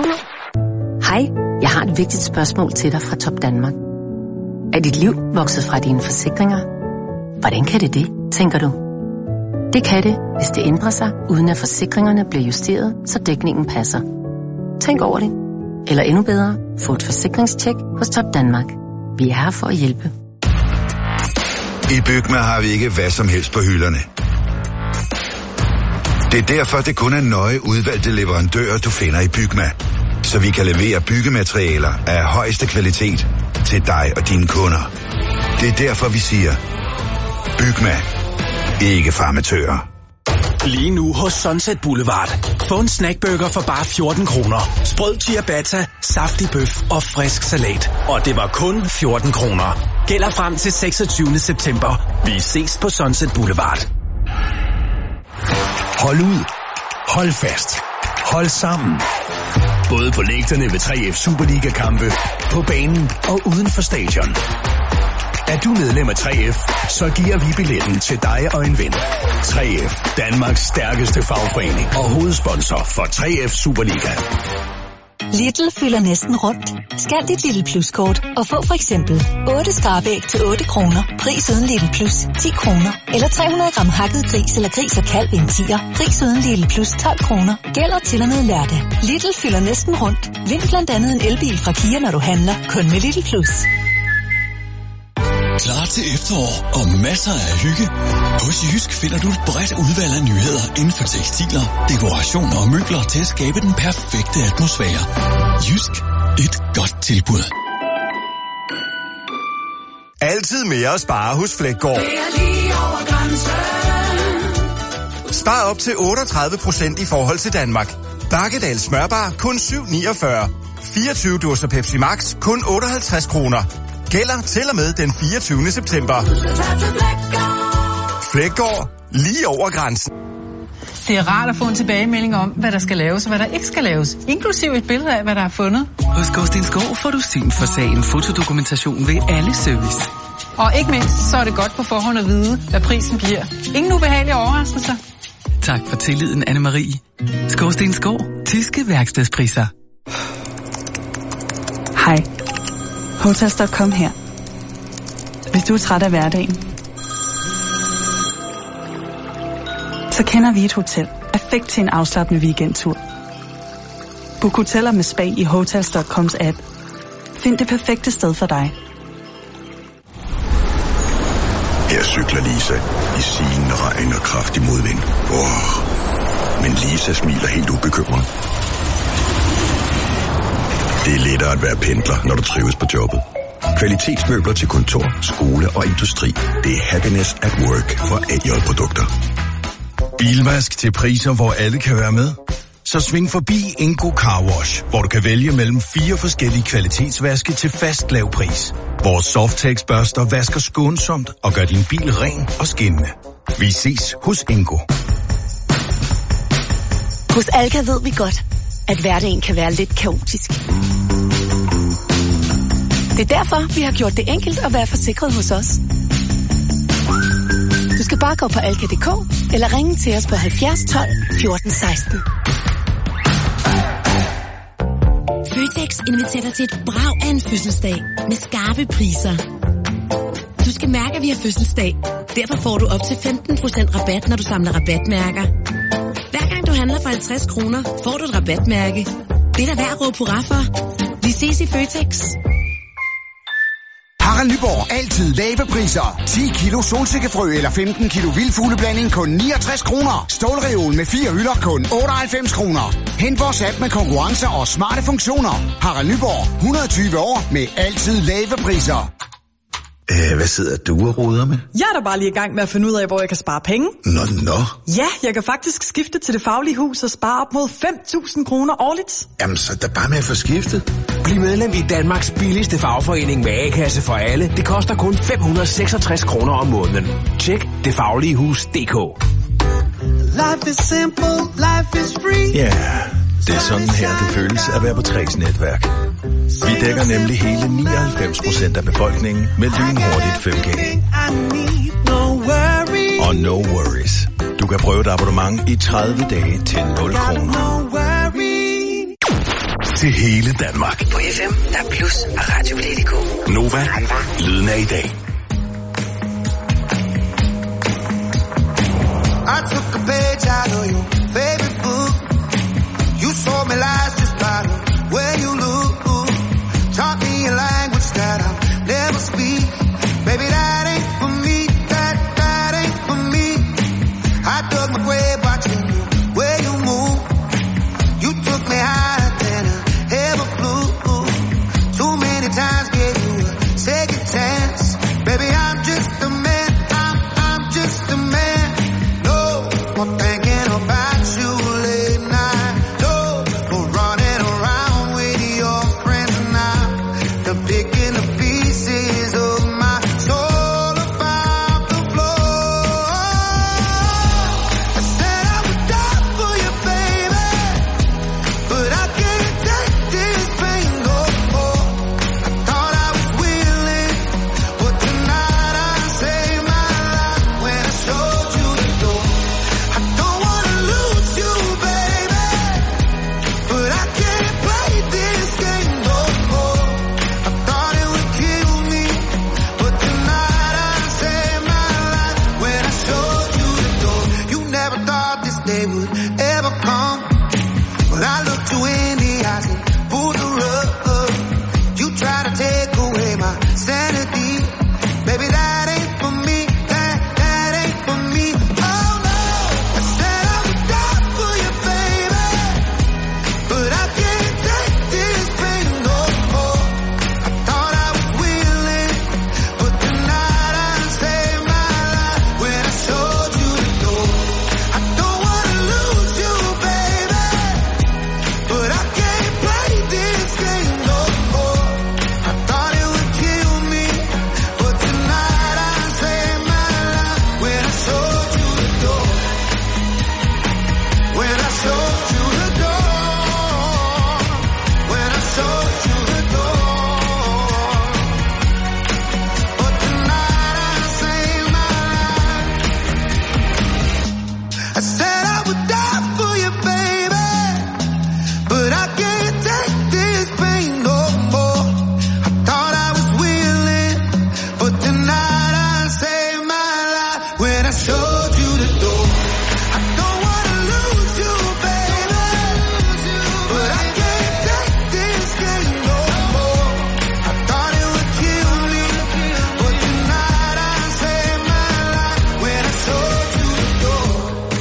Hej, jeg har et vigtigt spørgsmål til dig fra Top Danmark. Er dit liv vokset fra dine forsikringer? Hvordan kan det det, tænker du? Det kan det, hvis det ændrer sig, uden at forsikringerne bliver justeret, så dækningen passer. Tænk over det. Eller endnu bedre, få et forsikringstjek hos Top Danmark. Vi er her for at hjælpe. I Bygma har vi ikke hvad som helst på hylderne. Det er derfor, det kun er nøje udvalgte leverandører, du finder i Bygma. Så vi kan levere byggematerialer af højeste kvalitet til dig og dine kunder. Det er derfor, vi siger, Bygma. Ikke farmatører. Lige nu hos Sunset Boulevard. Få en snackburger for bare fjorten kroner. Sprød ciabatta, saftig bøf og frisk salat. Og det var kun fjorten kroner. Gælder frem til seksogtyvende september. Vi ses på Sunset Boulevard. Hold ud. Hold fast. Hold sammen. Både på lægterne ved tre F Superliga-kampe, på banen og uden for stadion. Er du medlem af tre F, så giver vi billetten til dig og en ven. tre F, Danmarks stærkeste fagforening og hovedsponsor for tre F Superliga. Lidl fylder næsten rundt. Skal dit Lidl Plus-kort og få for eksempel otte skrabæg til otte kroner. Pris uden Lidl Plus ti kroner. Eller tre hundrede gram hakket gris eller gris og kalv en tier. Pris uden Lidl Plus tolv kroner. Gælder til og med lørdag. Lidl fylder næsten rundt. Vind blandt andet en elbil fra Kia, når du handler. Kun med Lidl Plus. Klar til efterår og masser af hygge. Hos Jysk finder du et bredt udvalg af nyheder inden for tekstiler, dekorationer og møbler til at skabe den perfekte atmosfære. Jysk. Et godt tilbud. Altid mere at spare hos Flækgaard. Spar op til otteogtredive procent i forhold til Danmark. Bakkedal smørbar kun syv niogfyrre. fireogtyve dåser Pepsi Max kun otteoghalvtreds kroner. Gælder til og med den fireogtyvende september. Flækgaard. Lige over grænsen. Det er rart at få en tilbagemelding om, hvad der skal laves og hvad der ikke skal laves. Inklusiv et billede af, hvad der er fundet. Hos Gårdstens Gård får du syn for sagen fotodokumentation ved alle service. Og ikke mindst, så er det godt på forhånd at vide, hvad prisen bliver. Ingen ubehagelige overraskelser. Tak for tilliden, Anne-Marie. Gårdstens Gård. Tyske værkstedspriser. Hej. Hotels punktum com her. Hvis du er træt af hverdagen, så kender vi et hotel. Perfekt til en afslappende weekendtur. Book hoteller med spa i Hotels punktum coms app. Find det perfekte sted for dig. Her cykler Lisa i sigende regn og kraftig modvind. Oh. Men Lisa smiler helt ubekymret. Det er lettere at være pendler, når du trives på jobbet. Kvalitetsmøbler til kontor, skole og industri. Det er happiness at work for A J-produkter. Bilvask til priser, hvor alle kan være med. Så sving forbi Ingo Car Wash, hvor du kan vælge mellem fire forskellige kvalitetsvaske til fast lav pris. Vores Softex-børster vasker skånsomt og gør din bil ren og skinnende. Vi ses hos Ingo. Hos Alka ved vi godt, at hverdagen kan være lidt kaotisk. Det er derfor, vi har gjort det enkelt at være forsikret hos os. Du skal bare gå på alka punktum d k eller ringe til os på halvfjerds tolv fjorten seksten. Føtex inviterer dig til et brag af en fødselsdag med skarpe priser. Du skal mærke, at vi har fødselsdag. Derfor får du op til femten procent rabat, når du samler rabatmærker. Hver gang du handler for halvtreds kroner, får du et rabatmærke. Det er da værd at råbe hurra for. Vi ses i Føtex. Harald Nyborg. Altid lave priser. ti kilo solsikkefrø eller femten kilo vildfugleblanding kun niogtres kroner. Stålreol med fire hylder kun otteoghalvfems kroner. Hent vores app med konkurrencer og smarte funktioner. Harald Nyborg. et hundrede og tyve år med altid lave priser. Æh, hvad sidder du og roder med? Jeg er da bare lige i gang med at finde ud af, hvor jeg kan spare penge. Nå, nå. Ja, jeg kan faktisk skifte til Det Faglige Hus og spare op mod fem tusind kroner årligt. Jamen, så er der bare med at få skiftet. Bliv medlem i Danmarks billigste fagforening med A-kasse for alle. Det koster kun fem hundrede og seksogtres kroner om måneden. Tjek det faglige hus punktum d k. Life is simple, life is free. Ja, det er sådan her, det føles at være på Tres netværk. Vi dækker nemlig hele nioghalvfems procent af befolkningen med lynhurtigt fem G. Og no worries. Du kan prøve et abonnement i tredive dage til nul kroner. Til hele Danmark. På F M, der er Plus og Radio punktum d k. Nova, lyden af i dag. I took a page out of your favorite book. You saw me lies just by the way you look. Talk me a language that I'll never speak. Baby, that ain't for me. That, that ain't for me. I dug my grave watching you, where you move. You took me higher than I ever flew. Too many times gave you a second chance. Baby, I'm just a man. I'm, I'm just a man. No more thinking about but I can't take this pain no more. I thought I was willing, but tonight I saved my life when I showed you the door. I don't wanna lose you, baby, but I can't play this game no more. I thought it would kill me, but tonight I saved my life when I showed you the door. When I showed you the door. When I showed you the door. But tonight I saved my life. I said I would die for you, baby, but I can't take this pain no more. I thought I was willing, but tonight I saved my life when I showed you the door. I don't wanna lose you, baby, but I can't take this game no more. I thought it would kill me, but tonight I saved my life when I showed you the door.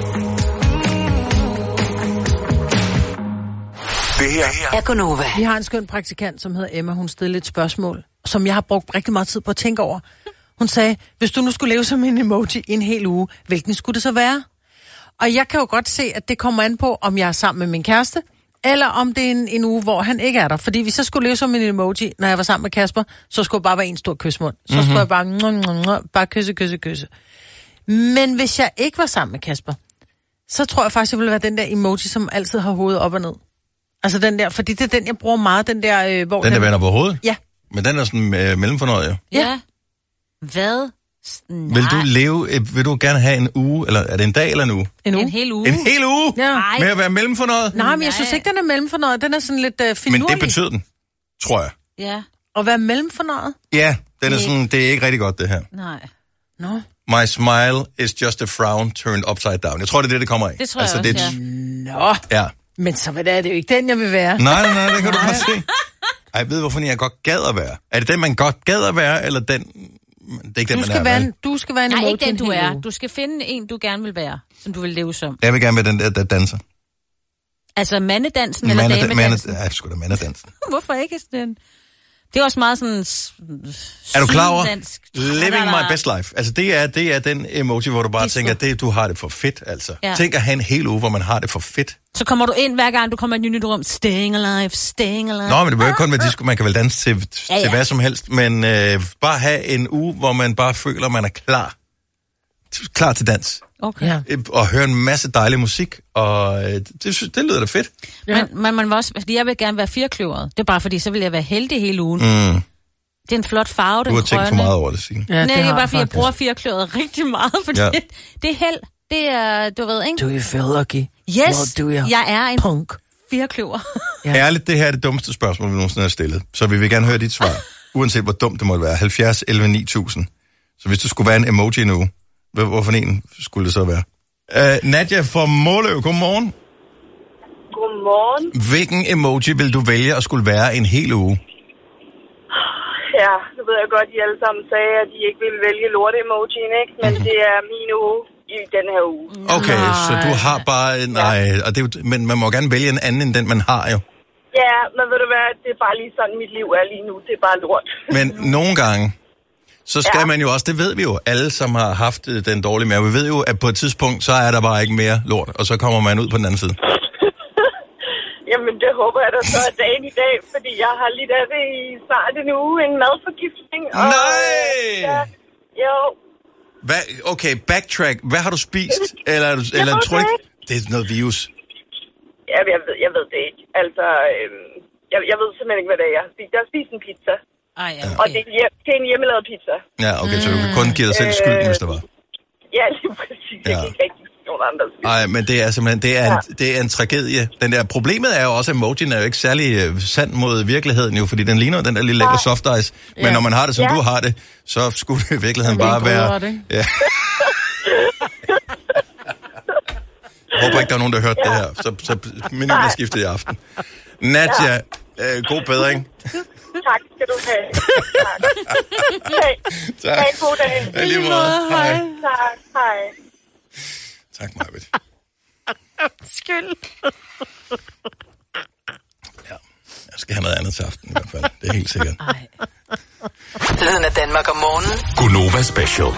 Det her er Gonova. Vi har en skøn praktikant, som hedder Emma. Hun stillede et spørgsmål, som jeg har brugt rigtig meget tid på at tænke over. Hun sagde, hvis du nu skulle leve som en emoji i en hel uge, hvilken skulle det så være? Og jeg kan jo godt se, at det kommer an på, om jeg er sammen med min kæreste, eller om det er en, en uge, hvor han ikke er der. Fordi hvis jeg skulle leve som en emoji, når jeg var sammen med Kasper, så skulle jeg bare være en stor kysmund. Så mm-hmm. skulle jeg bare, mm, mm, mm, bare kysse, kysse, kysse. Men hvis jeg ikke var sammen med Kasper, så tror jeg faktisk, jeg ville være den der emoji, som altid har hovedet op og ned. Altså den der, fordi det er den, jeg bruger meget, den der... Øh, hvor Den, der vender på hovedet? Ja. Men den er sådan øh, mellemfornøjet, jo. Ja. Hvad? Nej. Vil du leve, øh, vil du gerne have en uge, eller er det en dag eller en uge? En uge. En hel uge. En hel uge? Ja. Med at være mellemfornøjet? Nej, men jeg synes ikke, den er mellemfornøjet. Den er sådan lidt øh, finurlig. Men det betyder den, tror jeg. Ja. At være mellemfornøjet? Ja, den er sådan, det er ikke rigtig godt, det her. Nej. Nå. No. My smile is just a frown turned upside down. Jeg tror, det er det, det kommer af. Det tror jeg altså, også, det... Nå. Ja. Men så hvad er det jo ikke den, jeg vil være. Nej, nej, nej, det kan du godt se. Ej, jeg ved, hvorfor jeg godt gad at være. Er det den, man godt gad at være, eller den... Det er ikke den, du, skal man er, være en, du skal være en Nej, emoji ikke den, du en hel er. uge. Du skal finde en, du gerne vil være, som du vil leve som. Jeg vil gerne være den der, der danser. Altså mandedansen eller Mande, damedansen? mande, ja, sgu da mandedansen. Hvorfor ikke den? Det er også meget sådan... Er du klar over? Sydendansk. Living my best life. Altså, det er, det er den emoji, hvor du bare tænker, at det, du har det for fedt, altså. Ja. Tænk at have en hel uge, hvor man har det for fedt. Så kommer du ind, hver gang du kommer i et nyt rum. Staying alive, staying alive. Nå, men det behøver ikke kun være disco. Man kan vel danse til, Ja, ja. til hvad som helst. Men øh, bare have en uge, hvor man bare føler, at man er klar. Klar til dans. Okay. Ja. Og høre en masse dejlig musik. Og øh, det, det lyder da fedt. Ja. Men, men man vil også... Fordi jeg vil gerne være firkløveret. Det er bare fordi, så vil jeg være heldig hele ugen. Mm. Det er en flot farve, den Du har grønne. tænkt for meget over det, Signe. Ja, det er bare fordi, jeg bruger firkløveret rigtig meget, fordi Ja. det, det er held. Det er, du ved, ikke? Do you feel lucky? Yes, Well, do you? jeg er en Punk. firkløver. Ja. Ærligt, det her er det dummeste spørgsmål, vi nogensinde har stillet. Så vi vil gerne høre dit svar. Uanset hvor dumt det måtte være. halvfjerds elleve ni tusind. Så hvis du skulle være en emoji nu, hvorfor en skulle det så være? Uh, Nadja fra Måløv, godmorgen. Godmorgen. Hvilken emoji vil du vælge at skulle være en hel uge? Ja, nu ved jeg godt, at I alle sammen sagde, at I ikke ville vælge lorte-emojien, ikke? Men Mhm. det er min uge i den her uge. Okay, nej. Så du har bare... Nej, og det er jo, men man må gerne vælge en anden end den, man har jo. Ja, men ved du hvad, det er bare lige sådan, mit liv er lige nu. Det er bare lort. Men nogle gange, så skal Ja. man jo også, det ved vi jo, alle som har haft øh, den dårlige mave, vi ved jo, at på et tidspunkt, så er der bare ikke mere lort, og så kommer man ud på den anden side. Jamen, det håber jeg da så er dagen i dag, fordi jeg har lidt af det i snart en uge, en madforgiftning. Og, Nej! Ja, jo. Hvad, okay, backtrack. Hvad har du spist? Eller, er du, eller ved tror du det ikke, det er noget virus? Ja, jeg ved, jeg ved det ikke. Altså, øhm, jeg, jeg ved simpelthen ikke, hvad det er, jeg har spist. Jeg har spist en pizza. Ej, ja, okay. Og det er, hjem, det er en hjemmelavet pizza. Ja, okay, så du kan kun give dig selv skylden, hvis der var. Ja, lige præcis. Ja. Jeg kan ikke rigtig nogen andre skyld. Nej, men det er simpelthen, det er, en, Ja. det er en tragedie. Den der, problemet er jo også, at emojien er jo ikke særlig øh, sand mod virkeligheden jo, fordi den ligner jo den der lille lækre soft ice. Men Ja. når man har det, som Ja. du har det, så skulle det i virkeligheden bare være... Ja. Jeg håber ikke, der er nogen, der har hørt ja. det her. Så, så menuen er skiftet i aften. Nadja, øh, god bedring. Tak skal du have. Tak. Hey. Tak. Ha' en god dag. I lige måde. Hej. Tak. Hej. Tak, Marvitt. Skyld. skal have noget andet til aften i hvert fald. Det er helt sikkert. Lyden af Danmark om morgenen. Gunova Special.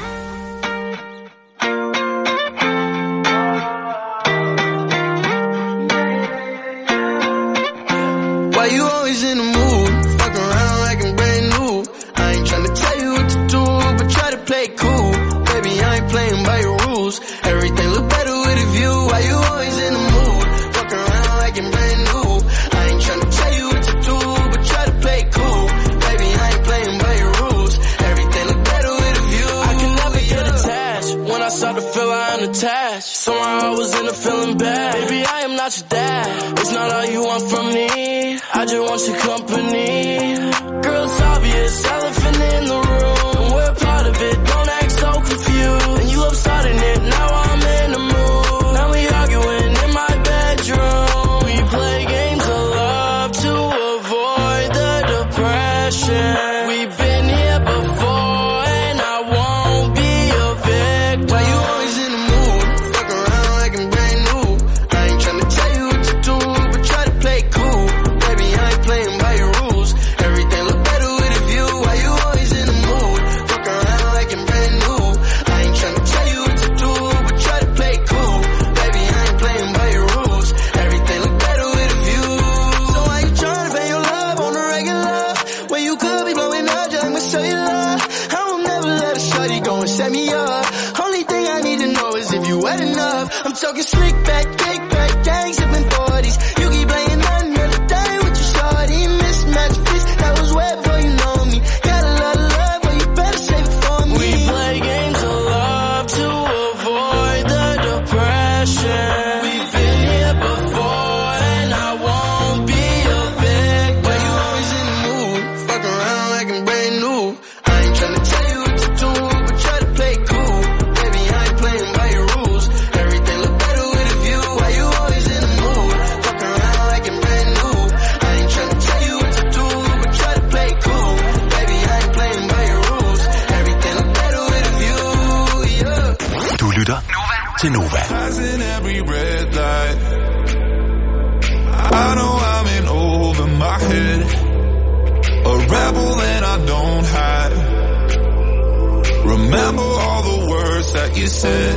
Why you always in the mood? Fuck around like I'm brand new. I ain't tryna tell you what to do, but try to play it cool. Baby, I ain't playing by your rules. Everything look better with a view. Why you always in the mood? Fuck around like I'm brand new. I ain't tryna tell you what to do, but try to play it cool. Baby, I ain't playing by your rules. Everything look better with a view. I can never get attached. When I start to feel I am attached. Somehow I was in a feeling bad. Baby, I am not your dad. It's not all you want from me. I just want your company. Girl, it's obvious, elephant in the room. We're part of it, don't act so confused. And you love starting it, now I'm in the mood. Now we arguing in my bedroom. We play games of love to avoid the depression. We've been here before and I won't be a victim. Why you always in the mood? Fuck around like I'm brand new. I ain't tryna tell you what to do, but try to play it cool. Playing by your rules. Everything look better with a view. Why you always in the mood? Fuck around like I'm brand new. I ain't tryna tell you what to do, but try to play it cool. Baby, I ain't playing by your rules. Everything look better with a view. So why you tryna pay your love on the regular? When you could be blowing up just like my cellular. I will never let a shorty go and set me up. Only thing I need to know is if you wet enough. I'm talking slick back, kick back, gang sipping forties. You keep playing nothing every day with your shorty. Mismatch piece, that was wet before you know me. Got a lot of love, but you better save it for me. We play games of love to avoid the depression. We've been here before and I won't be a victim. Why you always in the mood? Fuck around like I'm brand new. I ain't tryna tell you what to do, but try to play it cool. Baby, I ain't playing by your rules. Everything look better with a view. Why you always in the mood? Fuck around like I'm brand new. I ain't tryna tell you what to do, but try to play it cool. Baby, I ain't playing by your rules. Everything look better with a view, yeah. Du lytter til Nova. Passing every red light. I know I'm in over my head. A rebel and I don't hide. Remember all the words that you said.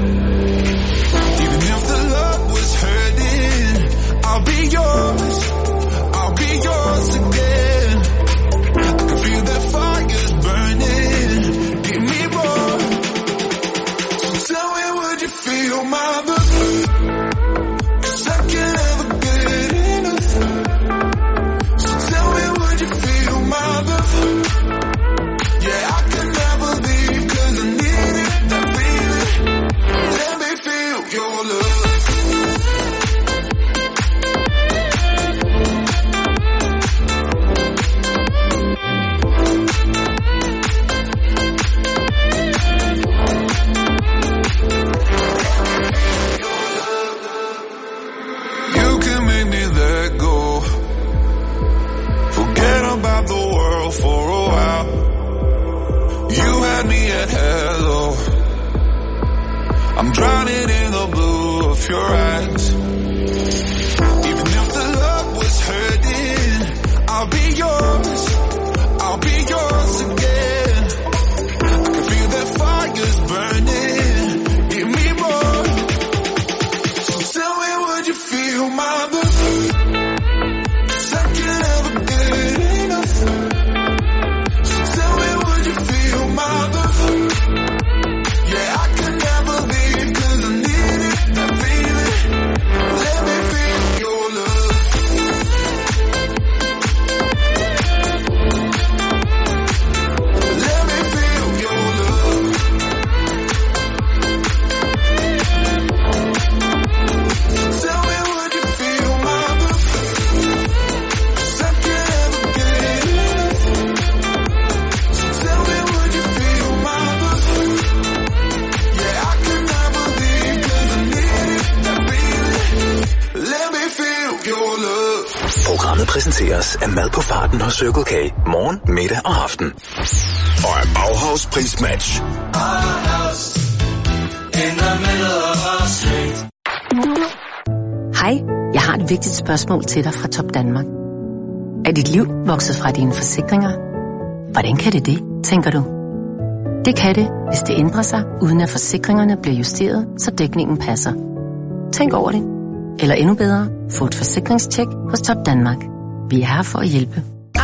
Even if the love was hurting, I'll be yours. I'll be yours again. I can feel that fire's burning. Give me more. So tell me, would you feel my love? 'Cause I can never get enough. So tell me, would you feel my love? Yeah, I can never leave 'cause I need it, that feeling. Let me feel your love. You can make me let go. Forget about the world for a while. You had me at hello. I'm drowning in the blue of your eyes. Even if the love was hurting, I'll be yours. I'll be yours again. I can feel that fire's burning. Give me more. So tell me, would you feel my love? 'Cause I can never get enough. So tell me, would you feel my love? Yeah, I can never leave 'cause I need it, that feeling. Let me feel your love. Let me feel your love. Tell me, would you feel my love? 'Cause I can never get enough. So tell me, would you feel my love? Yeah, I can never leave 'cause I need it, that feeling. Let me feel your love. Programmet præsenteres af mad på farten hos Circle K. Morgen, middag og aften. Og af Bauhaus Prismatch. Hej, jeg har et vigtigt spørgsmål til dig fra Top Danmark. Er dit liv vokset fra dine forsikringer? Hvordan kan det det, tænker du? Det kan det, hvis det ændrer sig, uden at forsikringerne bliver justeret, så dækningen passer. Tænk over det. Eller endnu bedre, få et forsikringstjek hos Top Danmark. Vi er her for at hjælpe.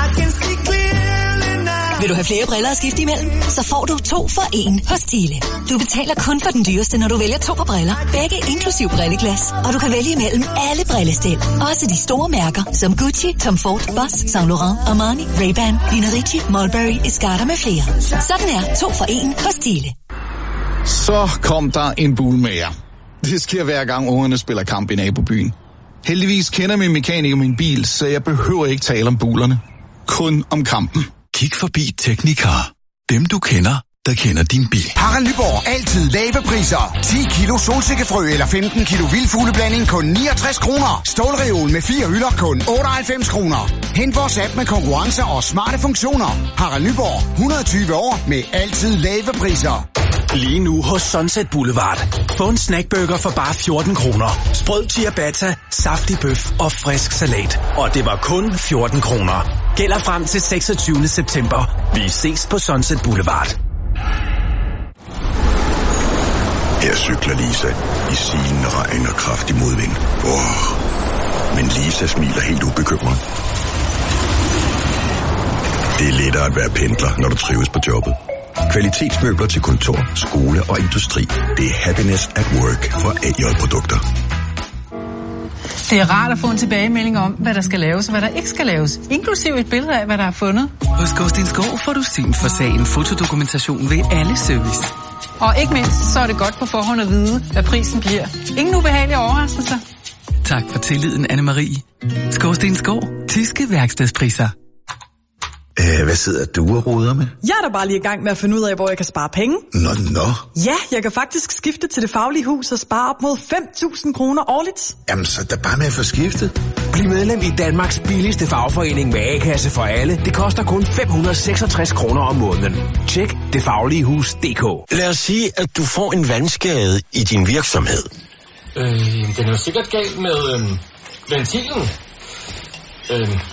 Vil du have flere briller at skifte imellem? Så får du to for en hos Stihle. Du betaler kun for den dyreste, når du vælger to par briller. Begge inklusiv brilleglas. Og du kan vælge imellem alle brillestil. Også de store mærker, som Gucci, Tom Ford, Boss, Saint Laurent, Armani, Ray-Ban, Lina Ricci, Mulberry, Escarter med flere. Sådan er to for en hos Stihle. Så kom der en bulmager. Det sker hver gang ungerne spiller kamp i nabobyen. Heldigvis kender min mekaniker min bil, så jeg behøver ikke tale om bulerne. Kun om kampen. Kig forbi Teknikar. Dem du kender, der kender din bil. Harald Nyborg. Altid lave priser. ti kilo solsikkefrø eller femten kilo vildfugleblanding kun niogtres kroner. Stålreol med fire hylder kun otteoghalvfems kroner. Hent vores app med konkurrencer og smarte funktioner. Harald Nyborg. et hundrede og tyve år med altid lave priser. Lige nu hos Sunset Boulevard. Få en snackburger for bare fjorten kroner. Sprød ciabatta, saftig bøf og frisk salat. Og det var kun fjorten kroner. Gælder frem til seksogtyvende september. Vi ses på Sunset Boulevard. Her cykler Lisa i silende regn og kraftig modvind. Oh. Men Lisa smiler helt ubekymret. Det er lettere at være pendler, når du trives på jobbet. Kvalitetsmøbler til kontor, skole og industri. Det er happiness at work for A J-produkter. Det er rart at få en tilbagemelding om, hvad der skal laves og hvad der ikke skal laves. Inklusiv et billede af, hvad der er fundet. Hos Gårdstens Gård får du syn for sagen fotodokumentation ved alle service. Og ikke mindst, så er det godt på forhånd at vide, hvad prisen bliver. Ingen ubehagelige overraskelser. Tak for tilliden, Anne-Marie. Gårdstens Gård. Tyske værkstedspriser. Æh, hvad sidder du og roder med? Jeg er da bare lige i gang med at finde ud af, hvor jeg kan spare penge. Nå, nå. Ja, jeg kan faktisk skifte til Det Faglige Hus og spare op mod fem tusind kroner årligt. Jamen, så er der bare med at få skiftet. Bliv medlem i Danmarks billigste fagforening med A-kasse for alle. Det koster kun fem hundrede og seksogtres kroner om måneden. Tjek det faglige hus punktum d k. Lad os sige, at du får en vandskade i din virksomhed. Øh, den er jo sikkert galt med øh, ventilen. Øh,